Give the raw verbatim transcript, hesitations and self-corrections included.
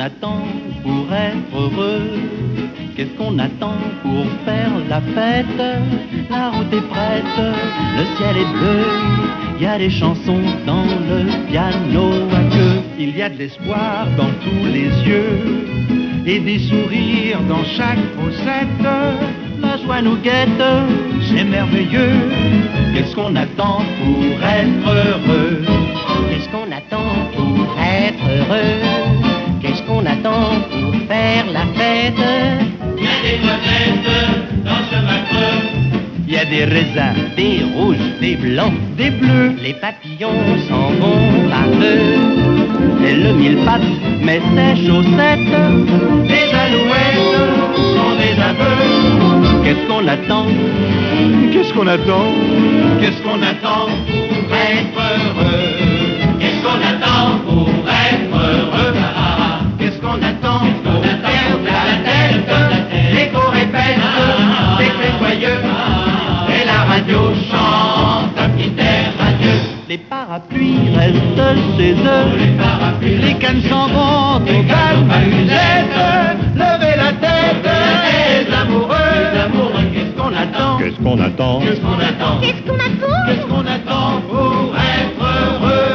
attend pour être heureux? Qu'est-ce qu'on attend pour faire la fête? La route est prête, le ciel est bleu, il y a des chansons dans le piano à queue. Il y a de l'espoir dans tous les yeux et des sourires dans chaque fossette. La joie nous guette, c'est merveilleux. Qu'est-ce qu'on attend pour être heureux? Qu'est-ce qu'on attend pour être heureux? Qu'est-ce qu'on attend pour faire la fête? Il y a des noisettes dans ce macreux. Il y a des raisins, des rouges, des blancs, des bleus. Les papillons s'en vont par deux. Et le mille pattes met ses chaussettes. Les alouettes sont des aveux. Qu'est-ce qu'on attend? Qu'est-ce qu'on attend? Qu'est-ce qu'on attend pour être heureux? Qu'est-ce qu'on attend pour être heureux? Qu'est-ce qu'on attend pour faire la tête? L'écho répète des cris joyeux et la radio chante un petit air radieux. Les parapluies restent chez eux. Les parapluies, Les cannes s'en vont aux les calmes camusettes. Levez la tête, Les amoureux, les amoureux, qu'est-ce qu'on attend? Qu'est-ce qu'on attend? qu'est-ce qu'on attend? Qu'est-ce qu'on attend? Qu'est-ce qu'on attend Pour être heureux.